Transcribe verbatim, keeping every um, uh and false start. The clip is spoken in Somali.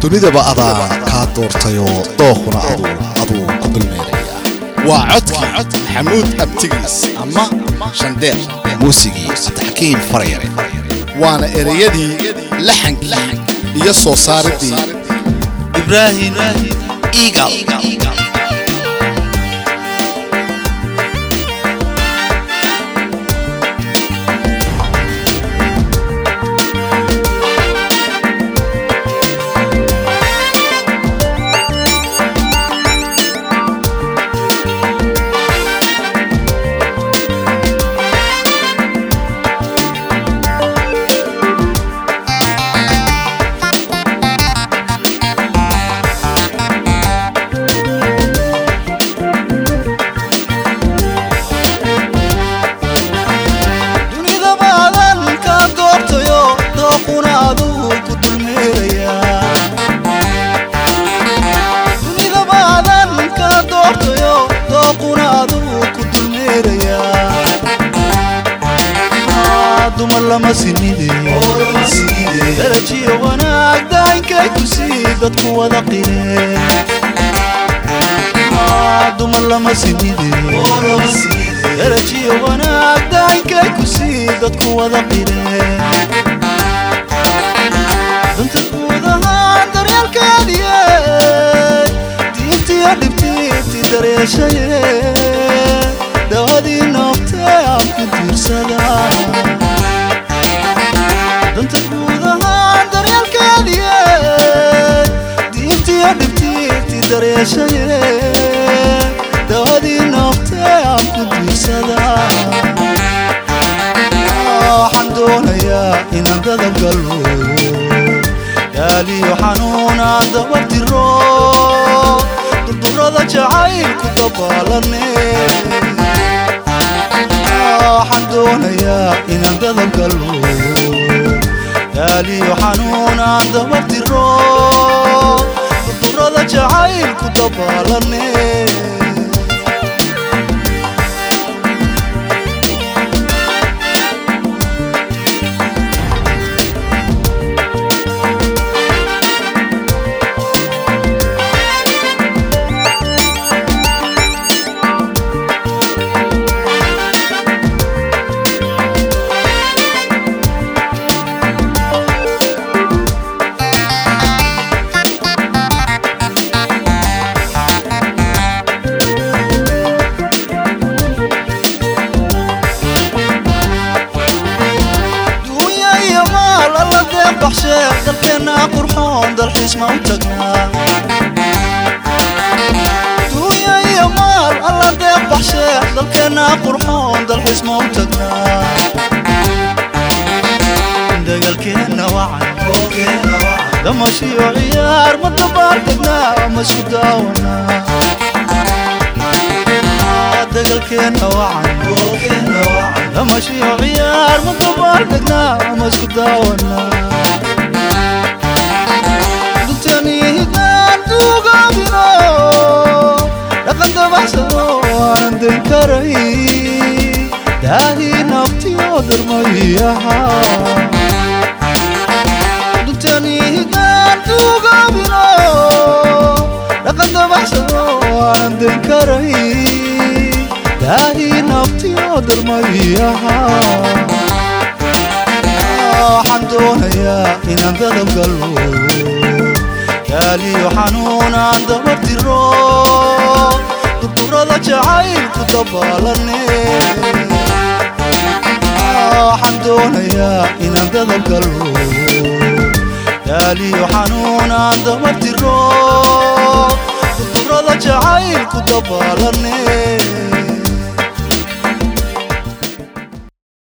dunida ba adaa ka doortayo dookhuna adu adu ku dulmeeraya waa codki xamuud abtigiis ama shandeer muusigii taxkiin farayare waana ereyadii laxankii iyo soo saaridii Ibrahim Eagle lama sinide darajiyo wanaag daanka ku sii dadku wada qireen dumar lama sinide darajiyo wanaag daanka ku sii dadku wada qireen danta guudahaan daryeelkaadiye diintiyo dhibtiiti dareeshaye dawadii noobtee aad ku tiirsadaa danta guudahaan daryeelkaadiye diintiyo dhibtiiti dareeshaye dawadii noobtee aan ku diirsadaa waxaan doonayaa inaan dadab galo daaliyo xanuunaan dabartiro durdurada jacaylku dabaalane waxaan doonayaa inaan dadab galo daaliyo xanuunaan dabartiro durdurada jacaylku dabaalane بحشة دلكنا قرحون دالحيس ما وتقنا دويا يا مال الله ديك بحشة دلكنا قرحون دالحيس ما وتقنا دقلكنا وعن لما شي عيار ما تباركنا مش كداونا دقلكنا وعن لما شي عيار ما تباركنا مش كداونا عندي كرهي داهي نبتي ودر ميها دتني هدان توقع بنا لقد بحثوا عندي كرهي داهي نبتي ودر ميها حمدونا إن انقذب قلبه دالي وحنون عند مرتي دردرada jacaylku dabaalane waxaan doonayaa inaan dadab galo daaliyo xanuunaan dabartiro durdurada jacaylku dabaalane